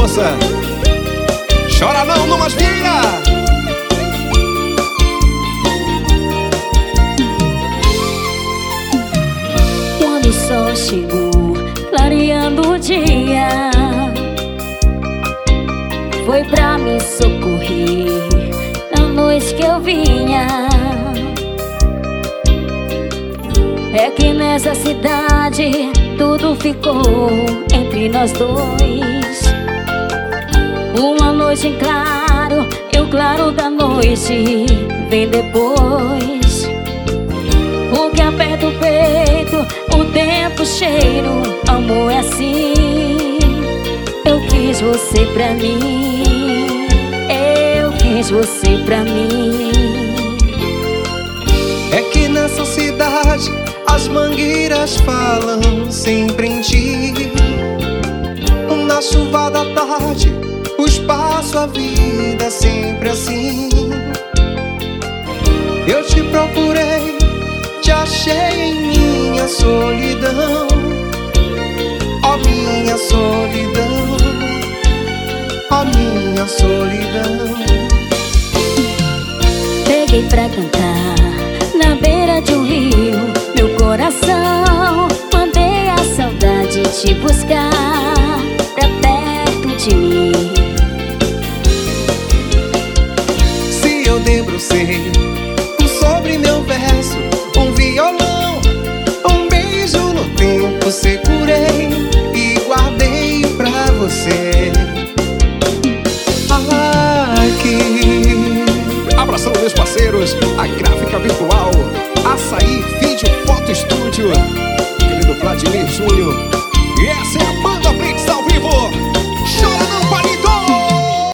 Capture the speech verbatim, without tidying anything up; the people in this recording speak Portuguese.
França. Chora não, Numas Vieira. Quando o sol chegou, clareando o dia, foi pra me socorrer na noite que eu vinha. É que nessa cidade tudo ficou entre nós dois. Uma noite em claro, e o claro da noite vem depois. O que aperta o peito, o tempo cheiro, amor é assim. Eu quis você pra mim, eu quis você pra mim. É que nessa cidade as mangueiras falam sempre em ti. Na chuva da tarde, o espaço, a vida é sempre assim. Eu te procurei, te achei em minha solidão. Ó minha solidão, ó minha solidão. Peguei pra cantar na beira de um rio, meu coração. Mandei a saudade te buscar pra perto de mim. Se eu debrucei sobre meu verso, um violão, um beijo no tempo segurei e guardei pra você. Aqui. Abração, meus parceiros, a Gráfica Virtual, Açaí Vídeo Foto Estúdio, querido Vladimir Júnior. E essa é a